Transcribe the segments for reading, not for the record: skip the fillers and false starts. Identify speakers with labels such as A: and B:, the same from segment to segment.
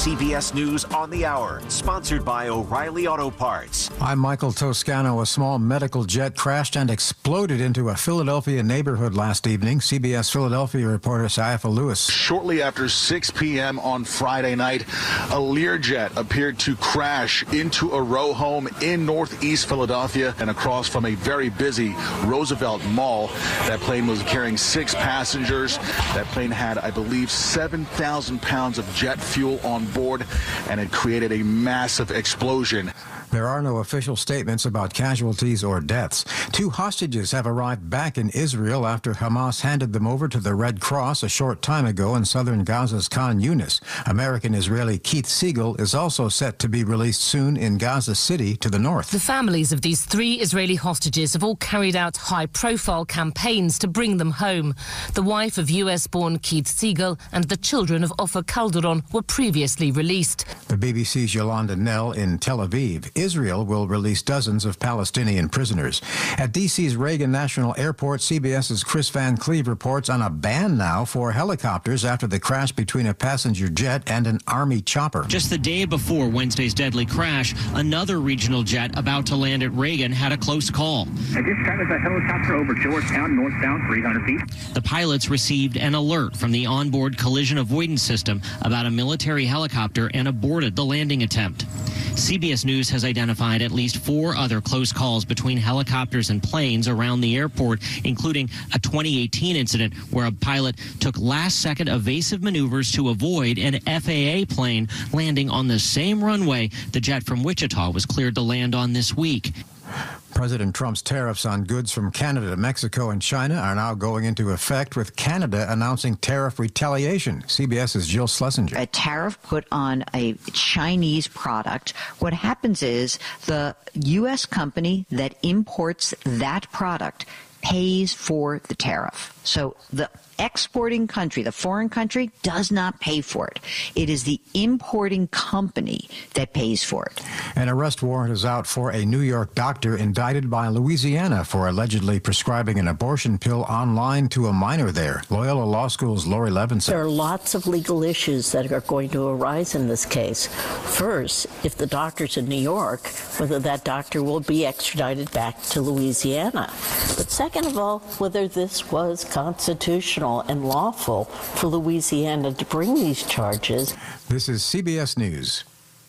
A: CBS News on the Hour, sponsored by O'Reilly Auto Parts.
B: I'm Michael Toscano. A small medical jet crashed and exploded into a Philadelphia neighborhood last evening. CBS Philadelphia reporter Saifa Lewis.
C: Shortly after 6 p.m. on Friday night, a Learjet appeared to crash into a row home in northeast Philadelphia and across from a very busy Roosevelt Mall. That plane was carrying 6 passengers. That plane had, I believe, 7,000 pounds of jet fuel on board, and it created a massive explosion.
B: There are no official statements about casualties or deaths. 2 hostages have arrived back in Israel after Hamas handed them over to the Red Cross a short time ago in southern Gaza's Khan Yunis. American-Israeli Keith Siegel is also set to be released soon in Gaza City to the north.
D: The families of these 3 Israeli hostages have all carried out high-profile campaigns to bring them home. The wife of US-born Keith Siegel and the children of Ofer Calderon were previously released.
B: The BBC's Yolanda Nell in Tel Aviv. Israel will release dozens of Palestinian prisoners. At D.C.'s Reagan National Airport, CBS's Chris Van Cleve reports on a ban now for helicopters after the crash between a passenger jet and an Army chopper.
E: Just the day before Wednesday's deadly crash, another regional jet about to land at Reagan had a close call.
F: I just started a helicopter over Georgetown, northbound, 300 feet.
E: The pilots received an alert from the onboard collision avoidance system about a military helicopter and aborted the landing attempt. CBS News has identified at least 4 other close calls between helicopters and planes around the airport, including a 2018 incident where a pilot took last-second evasive maneuvers to avoid an FAA plane landing on the same runway the jet from Wichita was cleared to land on this week.
B: President Trump's tariffs on goods from Canada, Mexico, and China are now going into effect, with Canada announcing tariff retaliation. CBS's Jill Schlesinger.
G: A tariff put on a Chinese product. What happens is the U.S. company that imports that product pays for the tariff. So the exporting country, the foreign country, does not pay for it. It is the importing company that pays for it.
B: An arrest warrant is out for a New York doctor indicted by Louisiana for allegedly prescribing an abortion pill online to a minor there. Loyola Law School's Lori Levinson.
H: There are lots of legal issues that are going to arise in this case. First, if the doctor's in New York, whether that doctor will be extradited back to Louisiana. But second of all, whether this was constitutional and lawful for Louisiana to bring these charges.
B: This is CBS News.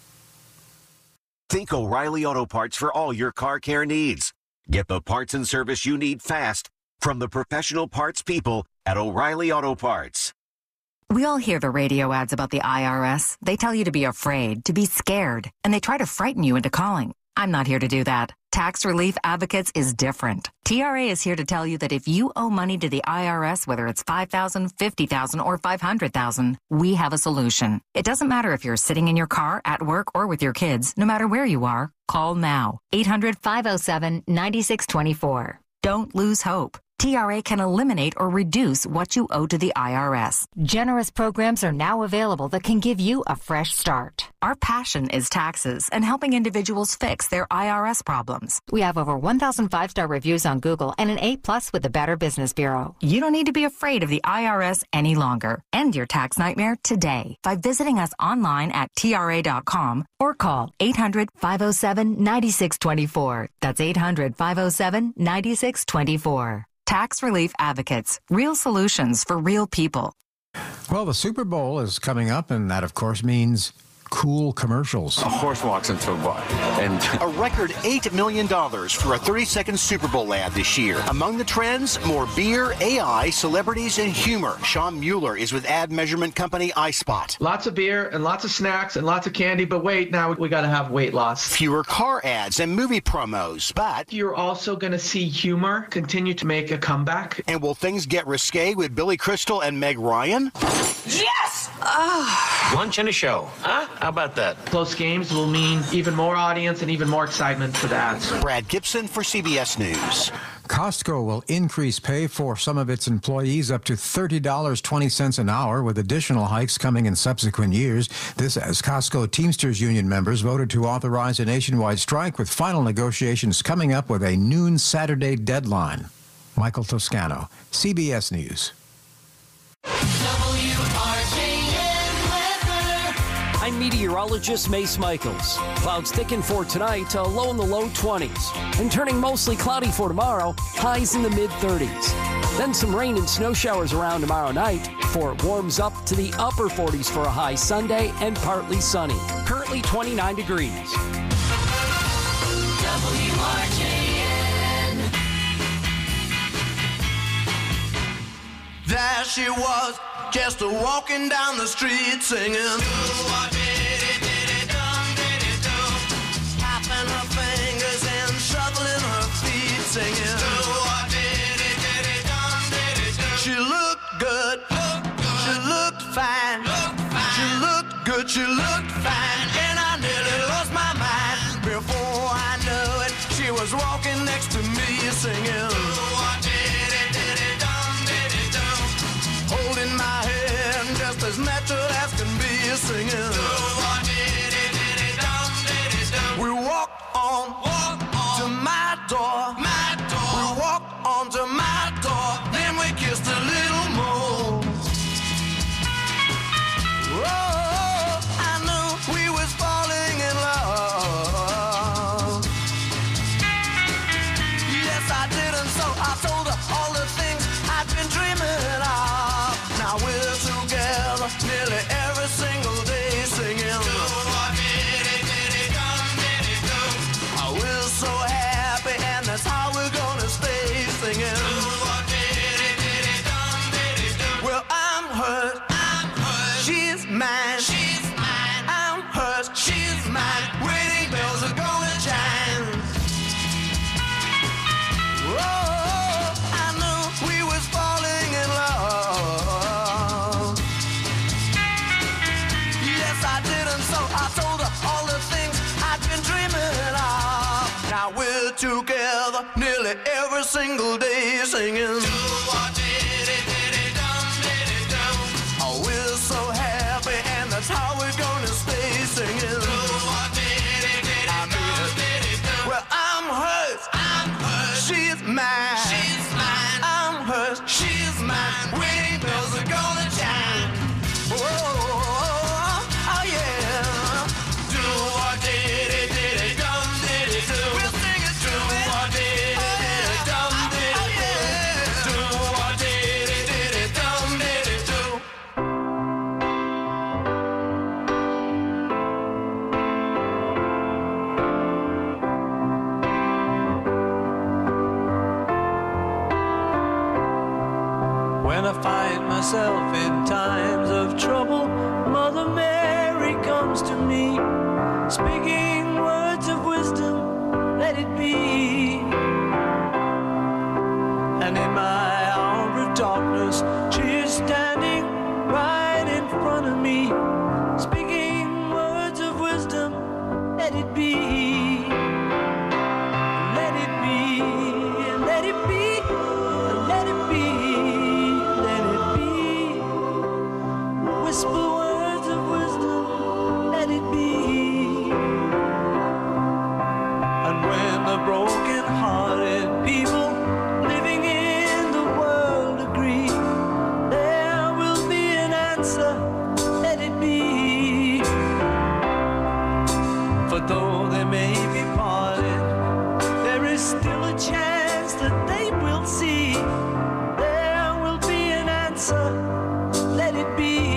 A: Think O'Reilly Auto Parts for all your car care needs. Get the parts and service you need fast from the professional parts people at O'Reilly Auto Parts.
I: We all hear the radio ads about the IRS. They tell you to be afraid, to be scared, and they try to frighten you into calling. I'm not here to do that. Tax Relief Advocates is different. TRA is here to tell you that if you owe money to the IRS, whether it's $5,000, $50,000, or $500,000, we have a solution. It doesn't matter if you're sitting in your car, at work, or with your kids. No matter where you are, call now. 800-507-9624. Don't lose hope. TRA can eliminate or reduce what you owe to the IRS.
J: Generous programs are now available that can give you a fresh start.
I: Our passion is taxes and helping individuals fix their IRS problems.
J: We have over 1,000 5-star reviews on Google and an A+ with the Better Business Bureau.
I: You don't need to be afraid of the IRS any longer. End your tax nightmare today by visiting us online at TRA.com or call 800-507-9624. That's 800-507-9624. Tax Relief Advocates. Real solutions for real people.
B: Well, the Super Bowl is coming up, and that, of course, means cool commercials.
K: A horse walks into a bar and
L: a record $8 million for a 30-second Super Bowl ad this year. Among the trends, more beer, AI, celebrities, and humor. Sean Mueller is with ad measurement company iSpot.
M: Lots of beer and lots of snacks and lots of candy, but wait, now we got to have weight loss.
L: Fewer car ads and movie promos, but
M: you're also going to see humor continue to make a comeback.
L: And will things get risque with Billy Crystal and Meg Ryan?
N: Yes!
K: Lunch and a show, huh? How about that?
M: Close games will mean even more audience and even more excitement for the ads.
L: Brad Gibson for CBS News.
B: Costco will increase pay for some of its employees up to $30.20 an hour, with additional hikes coming in subsequent years. This as Costco Teamsters Union members voted to authorize a nationwide strike, with final negotiations coming up with a noon Saturday deadline. Michael Toscano, CBS News.
N: I'm meteorologist Mace Michaels. Clouds thicken for tonight, a low in the low 20s. And turning mostly cloudy for tomorrow, highs in the mid-30s. Then some rain and snow showers around tomorrow night before it warms up to the upper 40s for a high Sunday and partly sunny. Currently 29 degrees.
O: WRJN. There she was, just walking down the street singing. Tapping her fingers and shuffling her feet singing. She looked good, she looked fine, she looked good, she looked fine, and I nearly lost my mind. Before I knew it, she was walking next to me singing. Holding my hand just as natural as can be singing. We walked on to my door. We walked on to my door. Then we kissed a little more. Oh, I knew we was falling in love. Yes, I did, and so I told her all the things I'd been dreaming of. Now we're together nearly every single day singing. We're so happy, and that's how we're gonna stay singing. Well, I'm hers, she's mine, I'm hers, she's mine. Wedding bells are gonna chime. Oh, I knew we was falling in love. Yes, I did, and so I told her all the things I'd been dreaming of. Now we're together nearly every single day singing. Oh, we're so happy, and that's how we're gonna stay singing. I mean, well, I'm hers, she's mine, I'm hers, she's mine. Wedding bells are gonna chime. Oh, oh yeah. Do what did it, dum did it do. We'll sing it. Do what did it, dum did it do. Do what did it, dum did it do.
P: When I find myself in times of trouble, Mother Mary comes to me, speaking words of wisdom, let it be. And in my hour of darkness, she is standing right in front of me, speaking words of wisdom, let it be. Let it be, let it be, let it be. Whisper words of wisdom, let it be. And when the broken-hearted people living in the world agree, there will be an answer, let it be. For though they may be parted, there is still a chance that they will see. There will be an answer, let it be.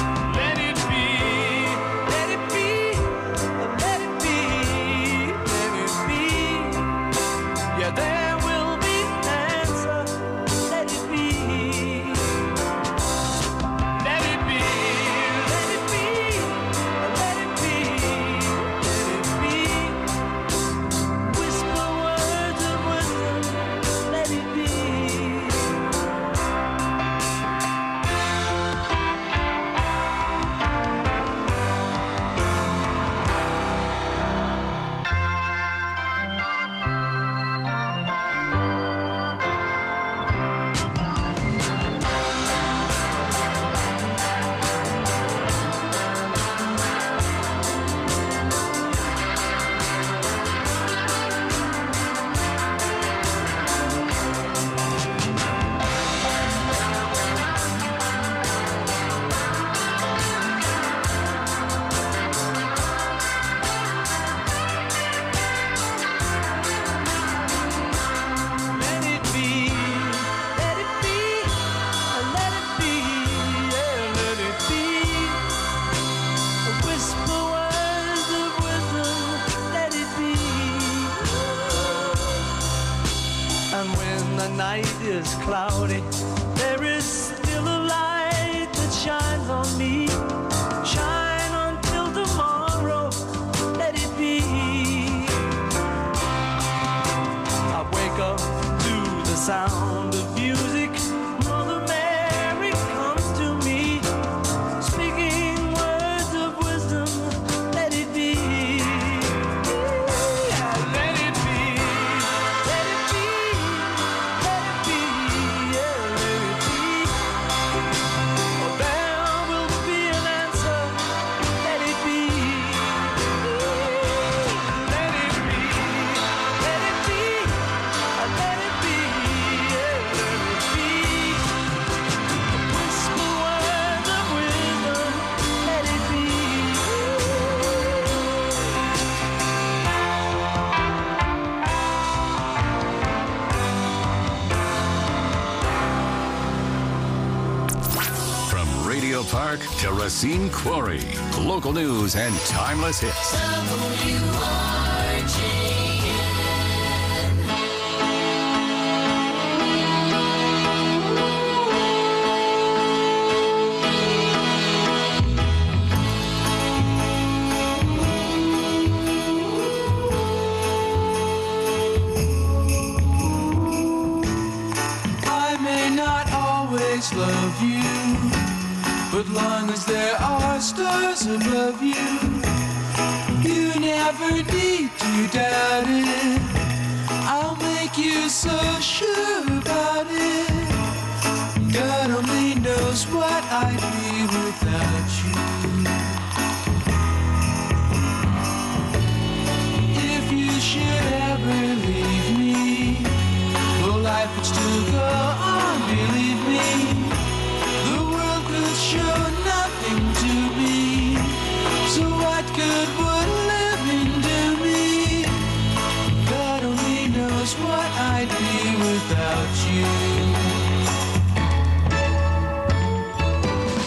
P: Let it be, let it be, let it be, let night is cloudy, there is still a light that shines on me. Shine until tomorrow, let it be. I wake up to the sound of music. Mother Mary comes to me, speaking words of wisdom, let it be. Yeah, let it be, let it be, let it be, yeah, let it be. Oh, there will be an answer, let it be. Let it be, let it be, let it be, yeah, let it be. Whisper words of wisdom, let it be.
Q: From Radio Park to Racine Quarry, local news and timeless hits.
P: I may not always love you, but long as there are stars above you, you never need to doubt it. I'll make you so sure about it. God only knows what I'd be without you. If you should ever leave me, though life would still go on, believe me, the world could show nothing to me. So what good would living do me? God only knows what I'd be without you.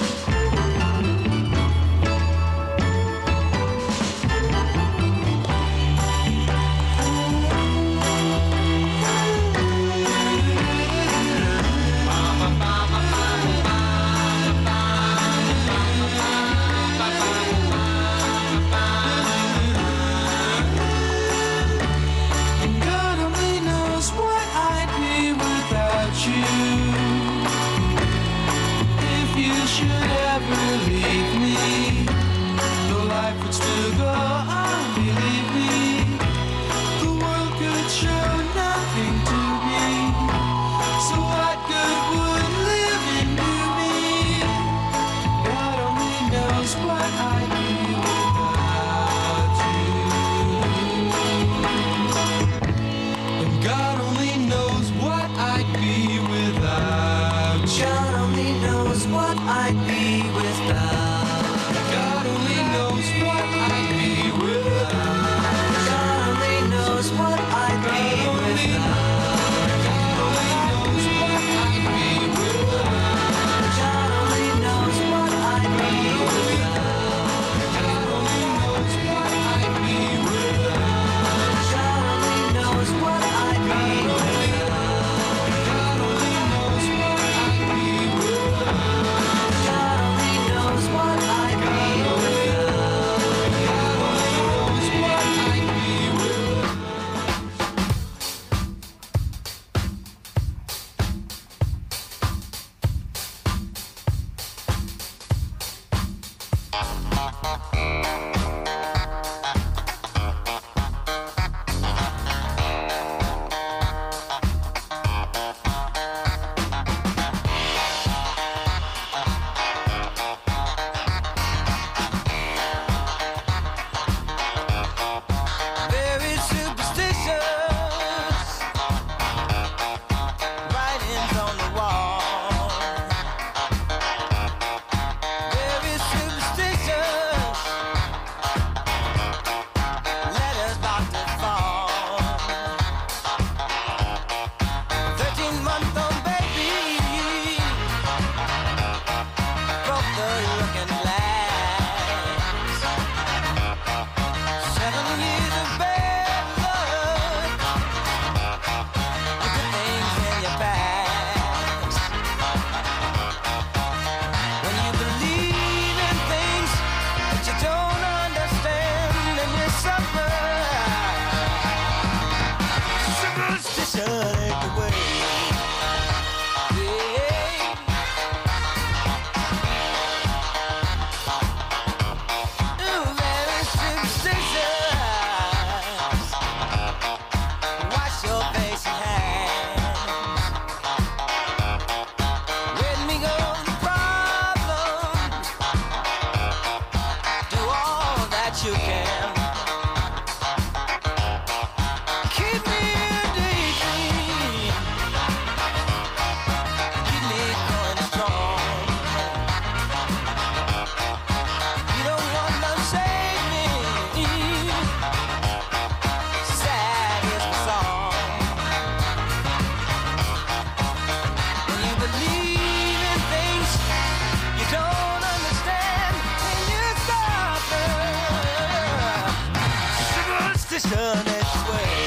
P: superstition its way.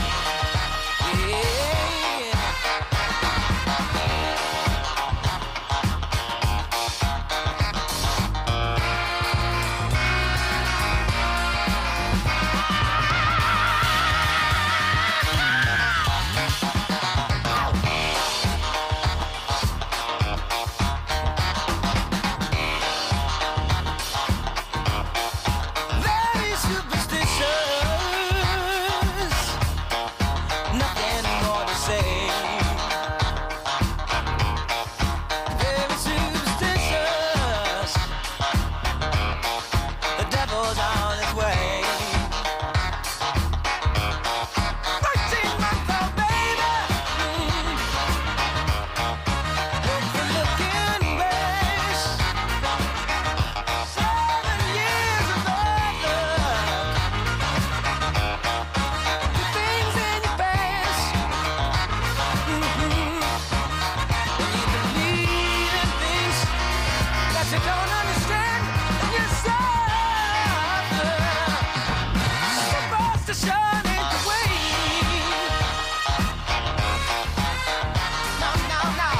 P: Very superstitious, nothing more to say. Very superstitious, the devil's on his way. 13-month-old baby, good-looking grace. 7 years of bad luck, the things in your face. When you believe in things that you don't understand, and you suffer. Superstition ain't the way. No, no, no.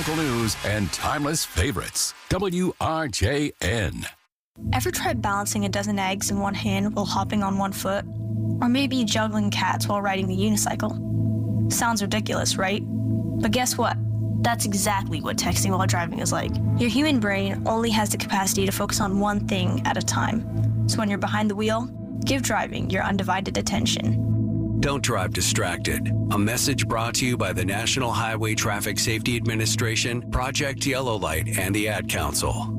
Q: local news and timeless favorites. WRJN.
R: Ever tried balancing a dozen eggs in one hand while hopping on one foot? Or maybe juggling cats while riding the unicycle? Sounds ridiculous, right? But guess what? That's exactly what texting while driving is like. Your human brain only has the capacity to focus on one thing at a time. So when you're behind the wheel, give driving your undivided attention.
S: Don't drive distracted. A message brought to you by the National Highway Traffic Safety Administration, Project Yellow Light, and the Ad Council.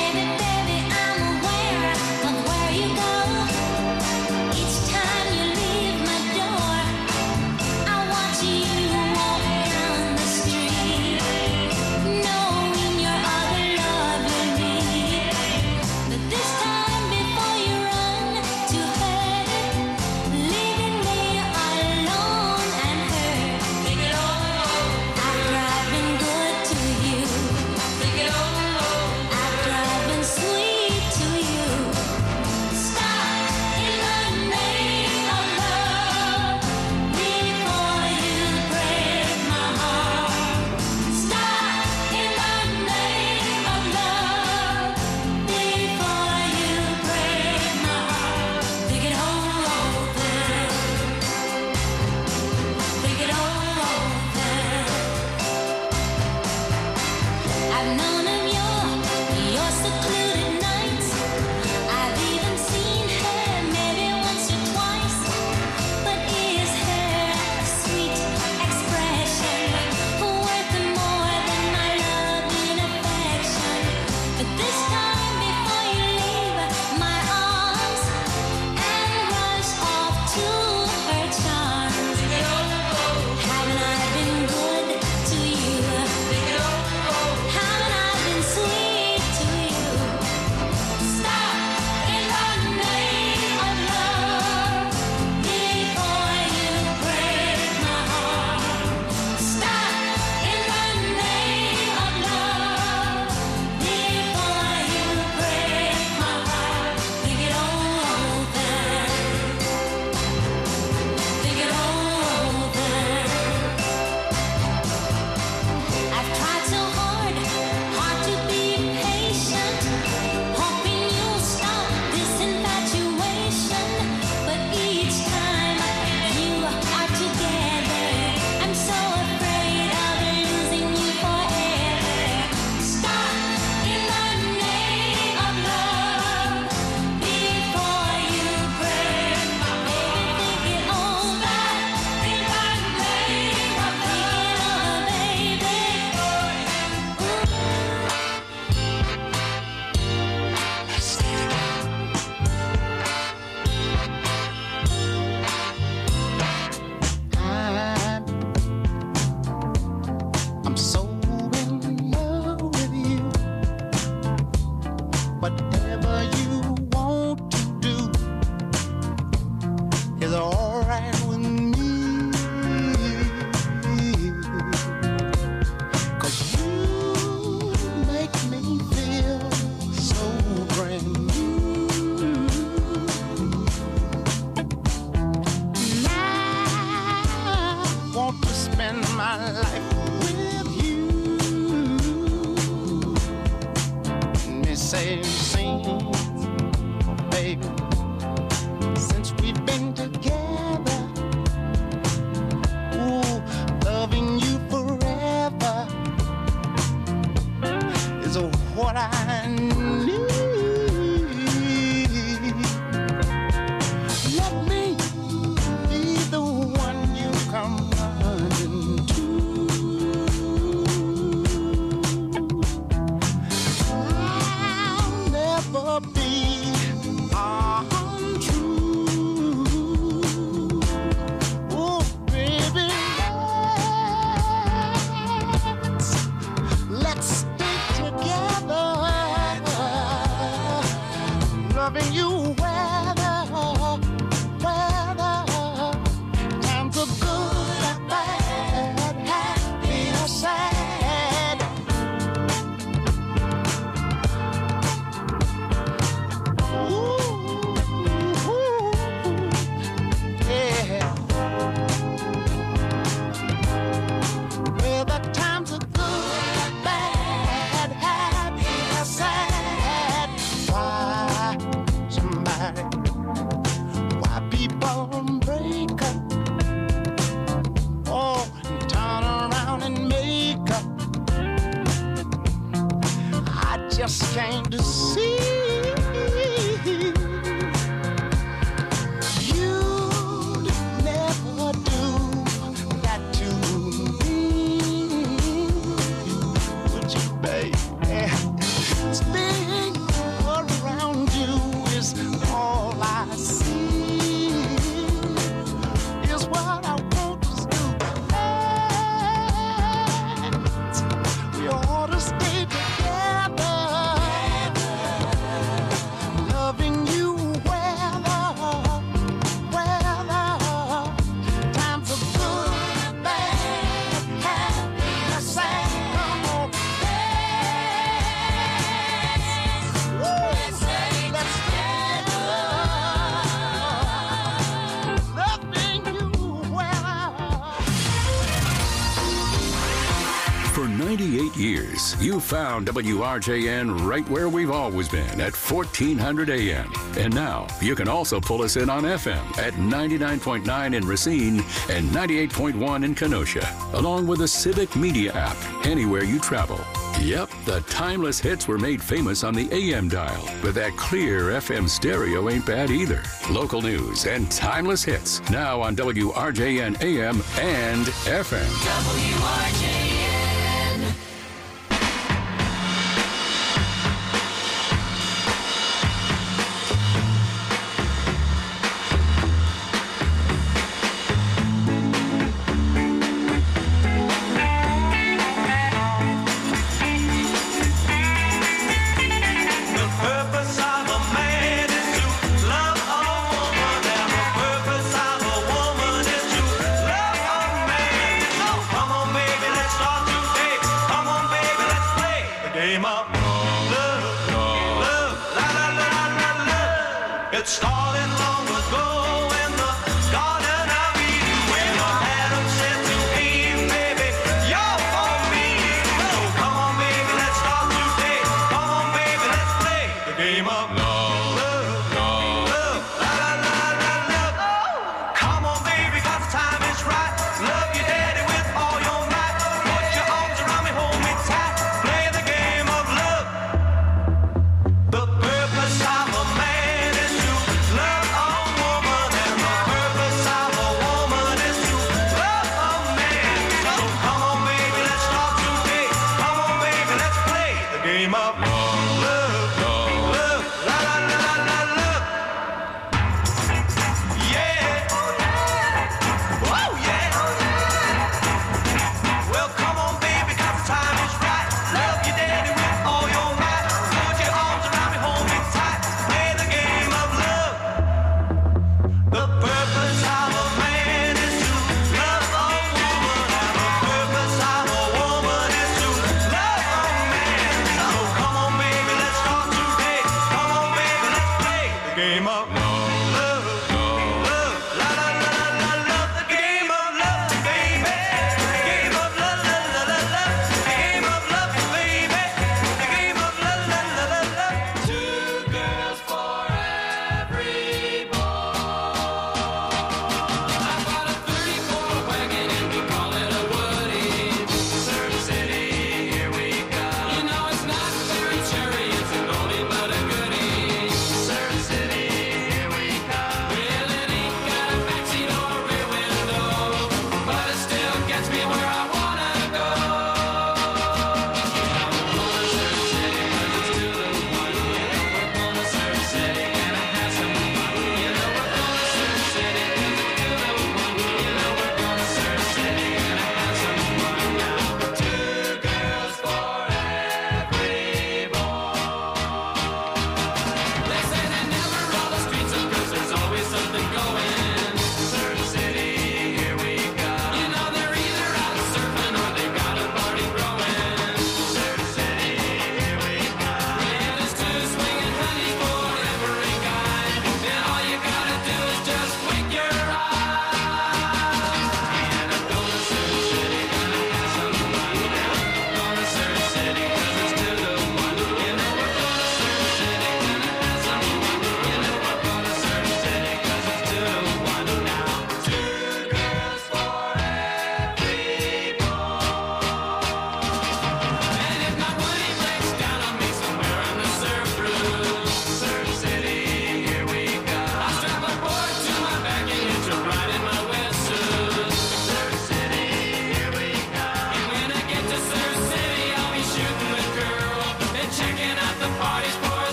O: Baby, I'm aware of where you go each time you leave.
Q: years, you found WRJN right where we've always been at 1400 AM. And now you can also pull us in on FM at 99.9 in Racine and 98.1 in Kenosha, along with the Civic Media app anywhere you travel. Yep, the timeless hits were made famous on the AM dial, but that clear FM stereo ain't bad either. Local news and timeless hits now on WRJN AM and FM.
O: WRJN.
P: Let's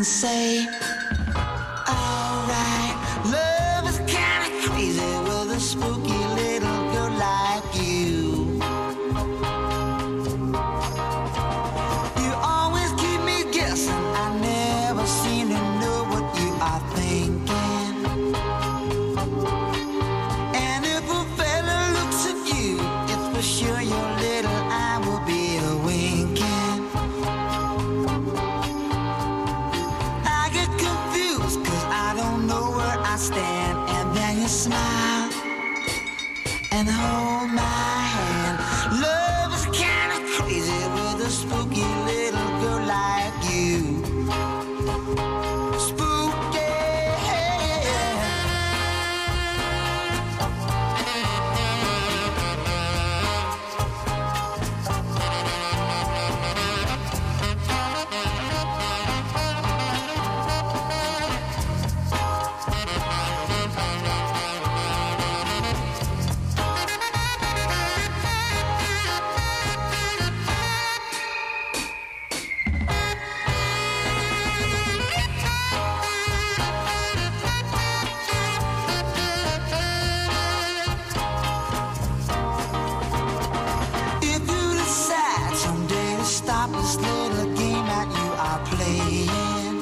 O: and say, alright, love is kinda crazy with a spooky little girl like you. You always keep me guessing, I never seem to know what you are thinking. And if a fella looks at you, it's for sure your little eye will be a winking. I get confused cause I don't know where I stand. And then you smile and hold my hand. Love is kinda crazy with a spooky little girl like you. Spooky. If you decide someday to stop this little game that you are playing,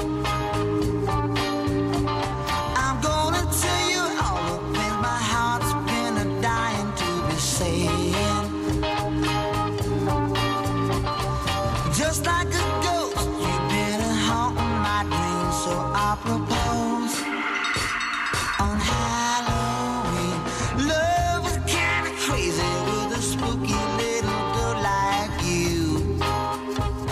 O: I'm gonna tell you all the things my heart's been dying to be saying. Just like a ghost, you've been haunting my dreams, so I propose on Halloween. Love is kinda crazy with a spooky little girl like you.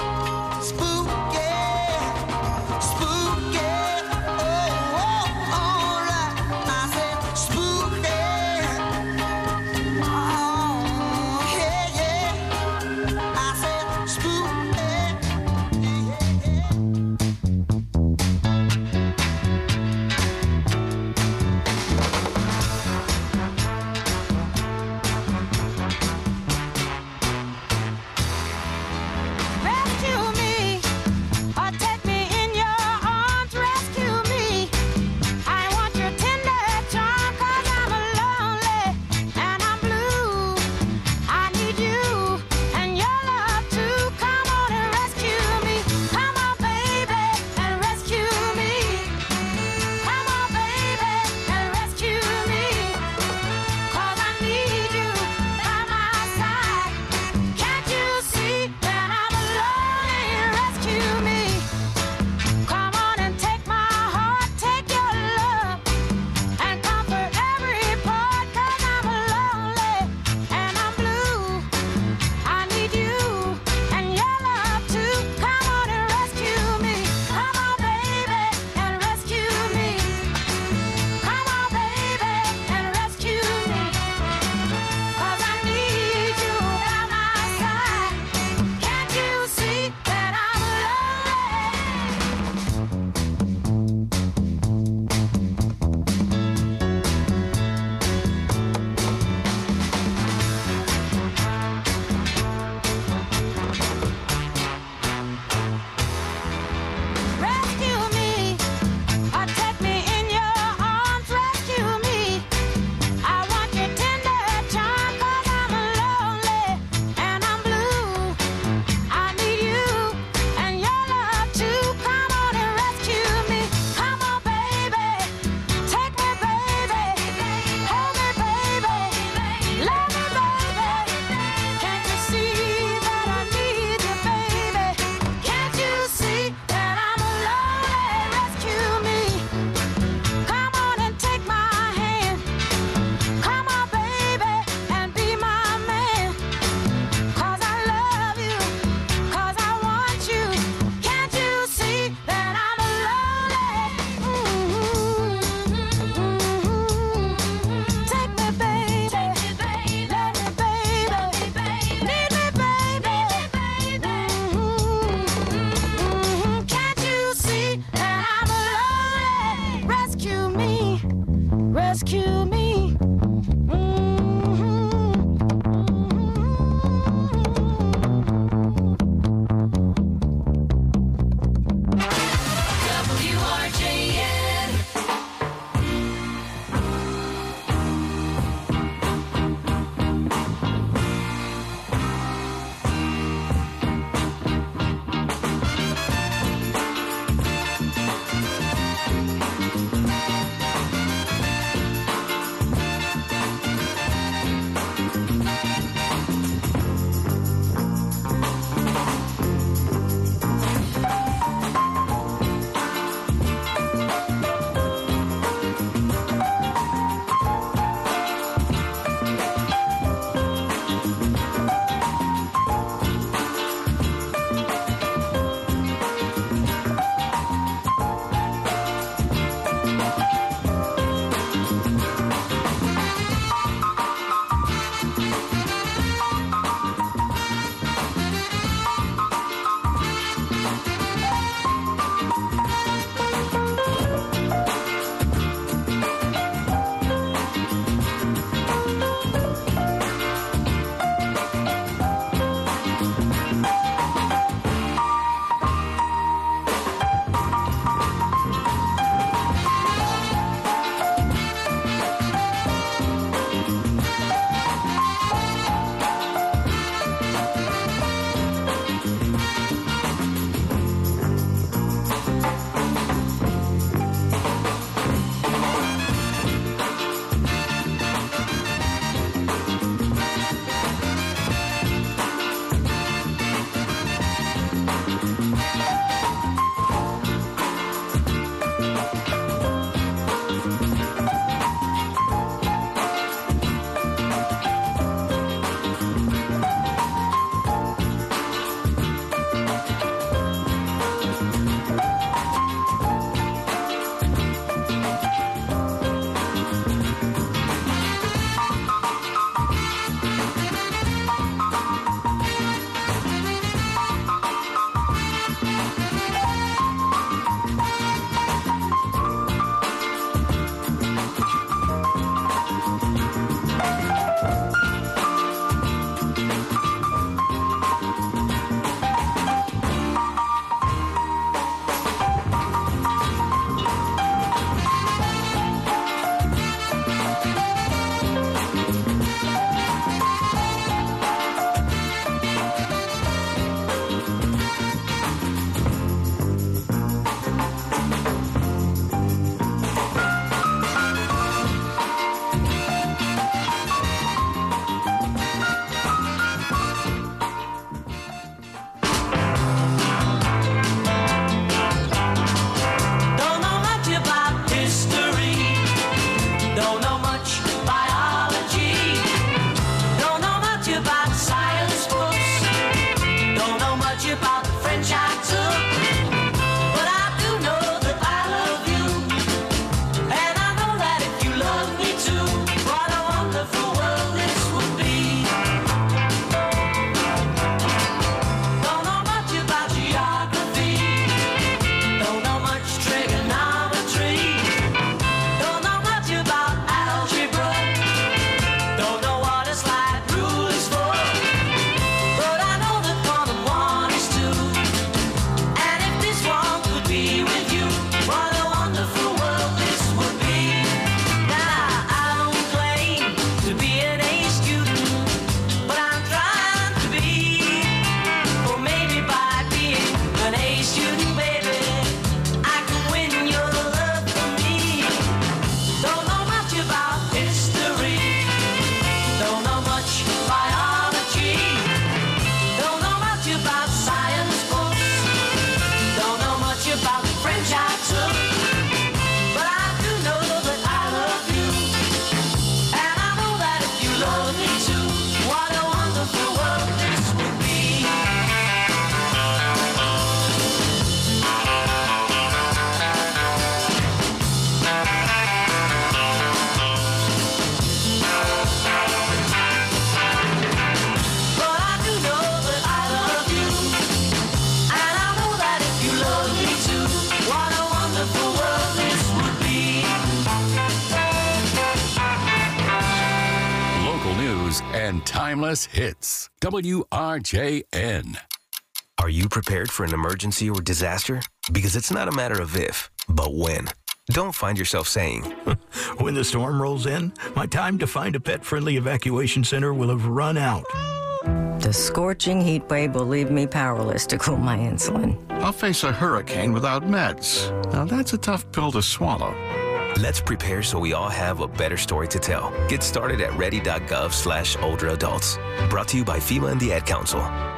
Q: news and timeless hits. WRJN.
T: Are you prepared for an emergency or disaster? Because it's not a matter of if, but when. Don't find yourself saying,
U: when the storm rolls in, my time to find a pet-friendly evacuation center will have run out.
V: The scorching heat wave will leave me powerless to cool my insulin.
W: I'll face a hurricane without meds. Now that's a tough pill to swallow.
T: Let's prepare so we all have a better story to tell. Get started at ready.gov/older adults. Brought to you by FEMA and the Ad Council.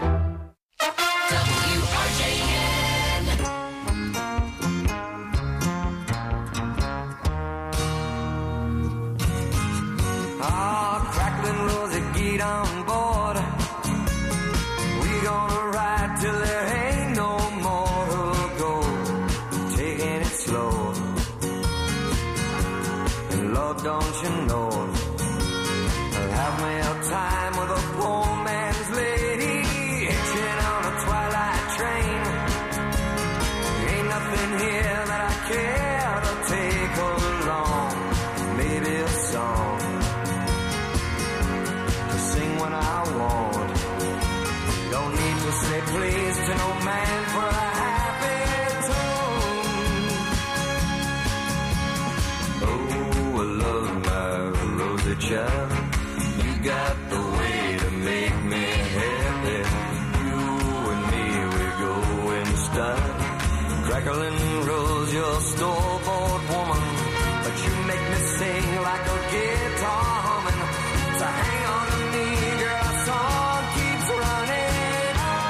P: Crackling Rosie, get on board. We gonna ride till there ain't no more to go. Taking it slow. And Lord, don't you know, I'll have me a time with a poor man's lady, hitching on a twilight train. Ain't nothing here that I care to take along. Maybe a song to sing when I want. Don't need to say please to no man for a happy tune. Oh, I love my Rosie child. You got the way to make me happy. You and me, we go in style. Crackling Rose, your store-bought woman, but you make me sing like a guitar humming. So hang on to me, girl, our song keeps running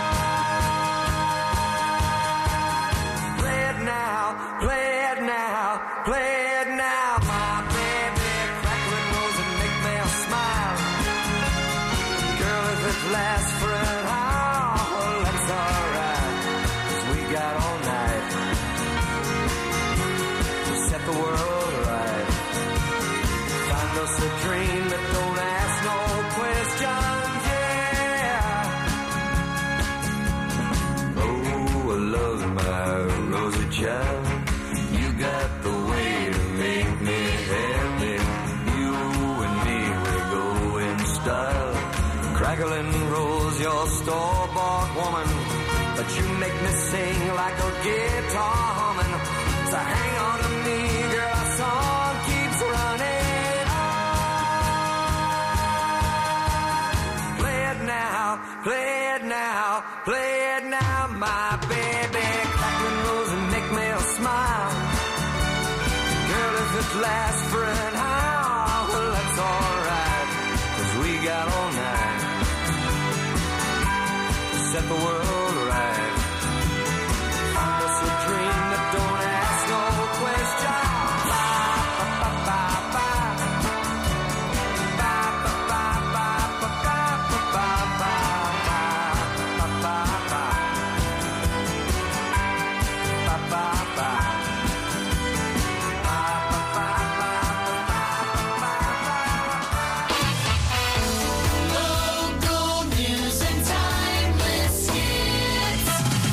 P: on. Play it now, play it now, play it now, my baby. Crackling Rose and make me smile. Girl, if it lasts for an hour, well, that's alright, 'cause we got all night to set the world right. Find us a dream that don't ask no questions, yeah. Oh, I love my Rosie child. You got the way to make me happy. You and me, we go in style. Crackling Rose, your store-bought woman, but you make me sing like a guitar humming. So hang on to me, girl, our song keeps running on. Play it now, play it now, play it now, my baby. Crackling Rose and make me smile. Girl, if it lasts for an hour, well, that's alright, 'cause we got all night to set the world right. Find us a dream that don't ask no questions.
O: Local news and timeless hits.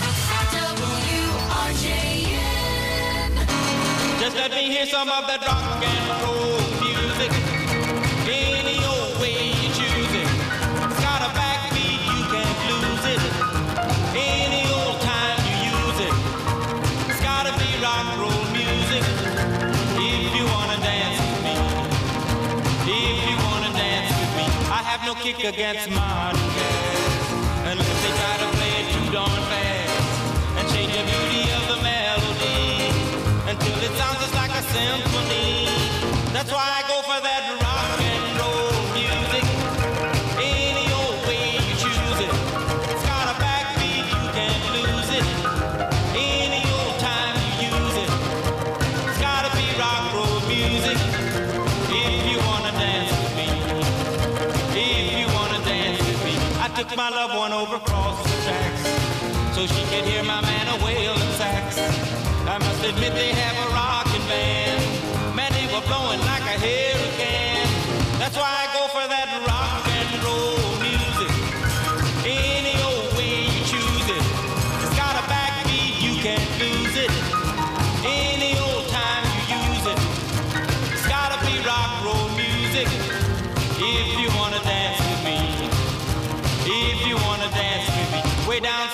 O: WRJN.
X: Just let me hear some of that rock and roll music. Any old way you choose it. It's got a backbeat, you can't lose it. Any old time you use it. It's gotta be rock and roll music. If you wanna dance with me. If you wanna dance with me. I have no kick against modern jazz, unless they try to play it too darn fast and change the beauty of the melody until it sounds just like a symphony. That's why I go for that rock and roll music. Any old way you choose it. It's got a backbeat, you can't lose it. Any old time you use it. It's gotta be rock and roll music. If you wanna dance with me. If you wanna dance with me. I took my loved one over across the tracks so she could hear my man a wailing sax. I must admit they have a rockin' band. Man, they were blowing like a hurricane. That's why I go for that rock and roll music. Any old way you choose it. It's got a backbeat, you can't lose it. Any old time you use it. It's gotta be rock and roll music. If you wanna dance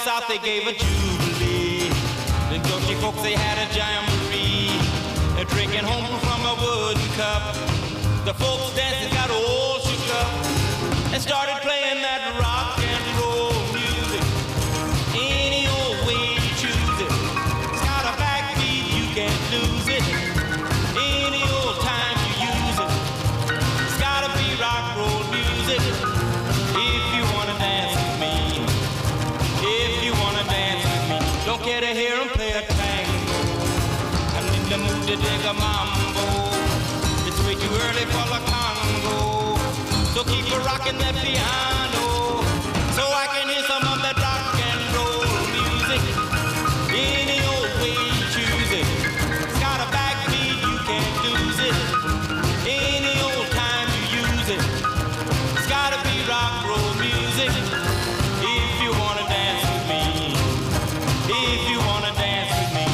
X: South they gave a jubilee. The country folks they had a jamboree, drinking home from a wooden cup. The folks dancing got all shook up and started playing that rock and roll music. Any old way you choose it. It's got a backbeat, you can't lose it. Any old time you use it. It's gotta be rock roll music. If you wanna dance with me, if you wanna dance with me, don't care to hear 'em play a tango. I'm in the mood to dig a mambo. It's way too early for the Congo. So keep a rocking that piano, so I can hear some of that rock and roll music. Any old way you choose it. It's got a backbeat, you can't lose it. Any old time you use it. It's gotta be rock roll music. If you wanna dance with me, if you wanna dance with me.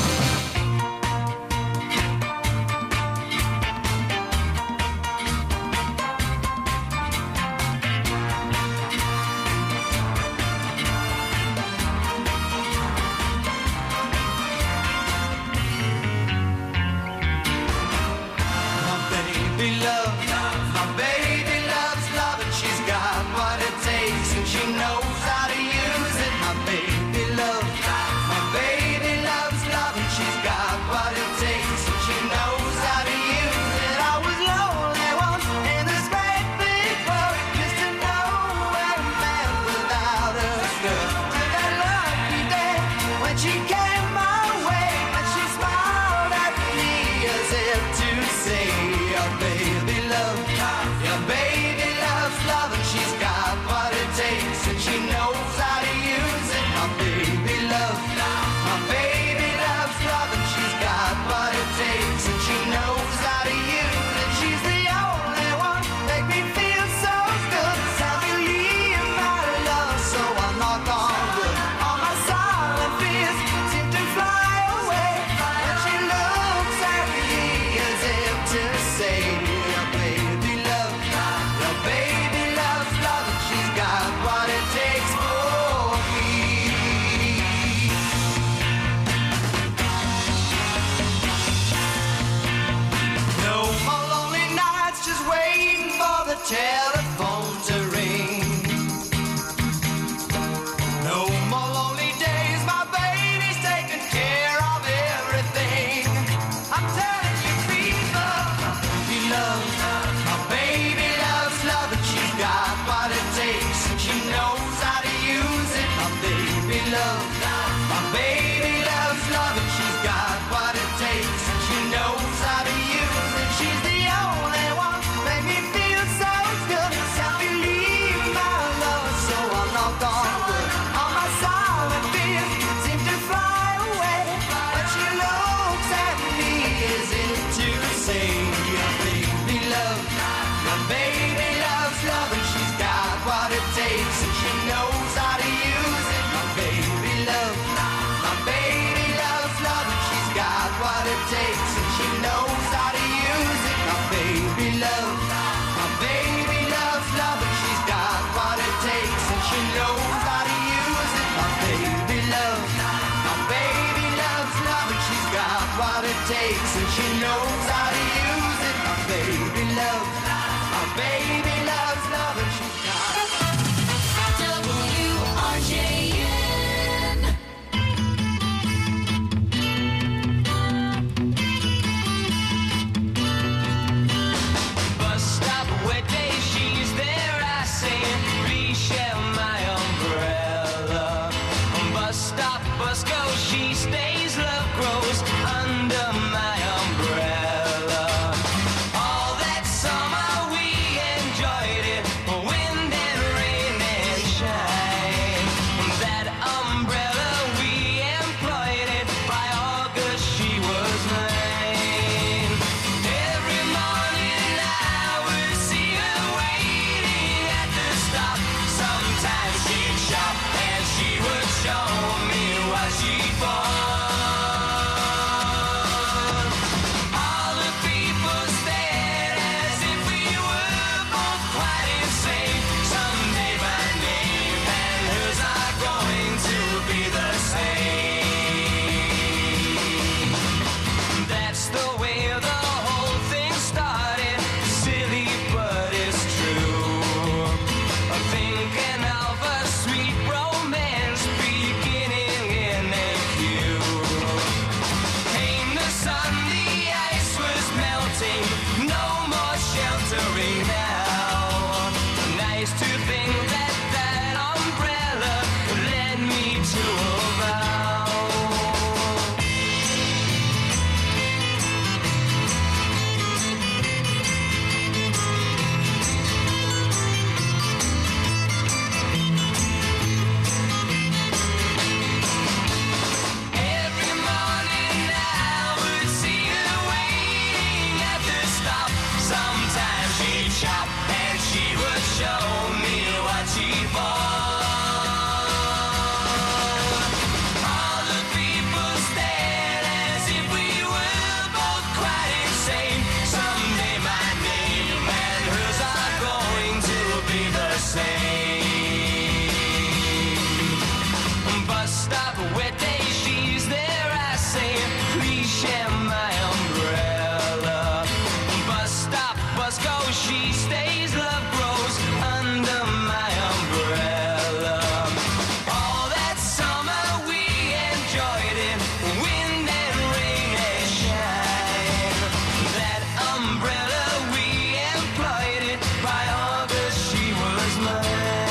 O: My baby loves love, and she's got what it takes, and she knows how to use it. My baby loves love, and she's got what it takes, and she knows how to use it. I was lonely once in this great big world, just to know where a man without a girl. To that lucky day when she came my way, and she smiled at me as if to say, your baby loves love, and she's got what it takes, and she knows how to use it. My baby loves love, and she's got what it takes, and she knows how to use it. She's the only one make me feel so good. I believe my love, so I knock on wood. All my silent fears seem to fly away, and she looks at me as if to say, your baby loves love, and she's got what it takes for me. No more lonely nights just waiting for the telephone to ring. No more lonely days, my baby's taking care of everything. I'm telling you, people, my baby loves love, and she's got what it takes, and she knows how to use it. My baby loves love, and she's got what it takes, and she knows how to use it. She's the only one make me feel so good. show me what she bought. All the people stared as if we were both quite insane. Someday my name and hers are going to be the same. Bus stop, wet day, she's there, I say, please share my umbrella. Bus stop, bus goes, she stays, love grows under my umbrella. All that summer we enjoyed it, wind and rain and shine. That umbrella we employed it, by August she was mine.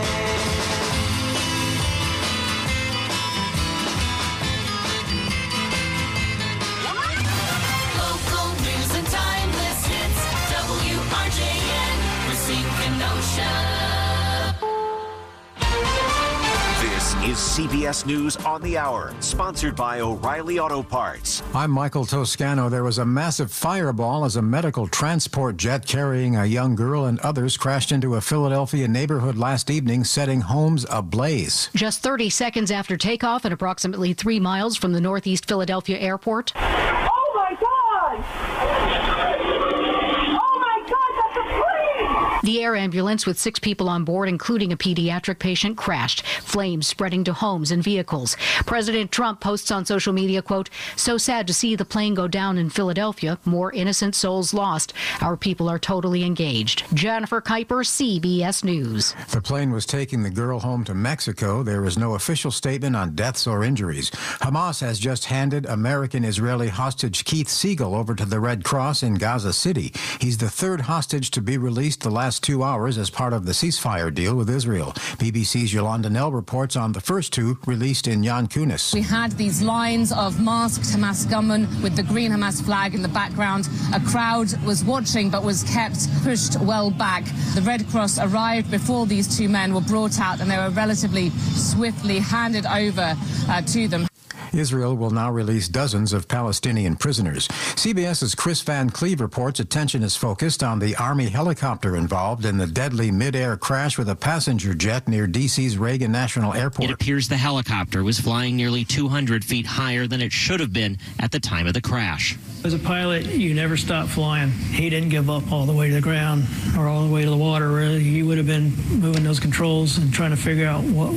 C: Local news and timeless hits. WRJN, Racine, Kenosha.
A: This is CBS News on the Hour, sponsored by O'Reilly Auto Parts.
B: I'm Michael Toscano. There was a massive fireball as a medical transport jet carrying a young girl and others crashed into a Philadelphia neighborhood last evening, setting homes ablaze.
D: Just 30 seconds after takeoff and approximately 3 miles from the Northeast Philadelphia airport.
C: Oh my God! Oh my God, that's a plane!
D: The air ambulance with 6 people on board, including a pediatric patient, crashed, flames spreading to homes and vehicles. President Trump posts on social media, quote, "So sad to see the plane go down in Philadelphia. More innocent souls lost. Our people are totally engaged." Jennifer Kuiper, CBS News.
B: The plane was taking the girl home to Mexico. There is no official statement on deaths or injuries. Hamas has just handed American-Israeli hostage Keith Siegel over to the Red Cross in Gaza City. He's the third hostage to be released the last 2 hours as part of the ceasefire deal with Israel. BBC's Yolanda Nell reports on the first 2 released in Yan Kunis.
E: We had these lines of masked Hamas gunmen with the green Hamas flag in the background. A crowd was watching but was kept pushed well back. The Red Cross arrived before these 2 men were brought out, and they were relatively swiftly handed over to them.
B: Israel will now release dozens of Palestinian prisoners. CBS's Chris Van Cleve reports attention is focused on the Army helicopter involved in the deadly mid-air crash with a passenger jet near D.C.'s Reagan National Airport.
F: It appears the helicopter was flying nearly 200 feet higher than it should have been at the time of the crash.
Y: As a pilot, you never stop flying. He didn't give up all the way to the ground or all the way to the water, really. He would have been moving those controls and trying to figure out what